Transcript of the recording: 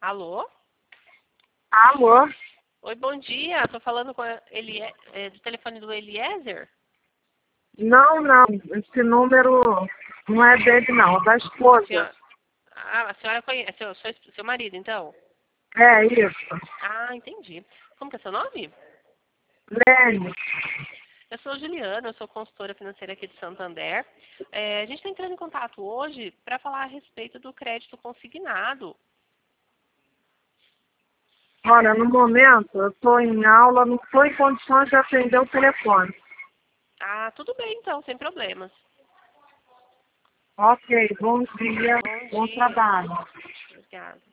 Alô? Alô? Oi, bom dia. Estou falando com do telefone do Eliezer? Não. Esse número não é dele, não. É da esposa. A senhora conhece seu marido, então? É isso. Ah, entendi. Como que é seu nome? Lene. Eu sou Juliana, eu sou consultora financeira aqui de Santander. A gente está entrando em contato hoje para falar a respeito do crédito consignado. Olha, no momento eu estou em aula, não estou em condições de atender o telefone. Ah, tudo bem, então, sem problemas. Ok, bom dia, Bom bom dia. trabalho. Obrigada.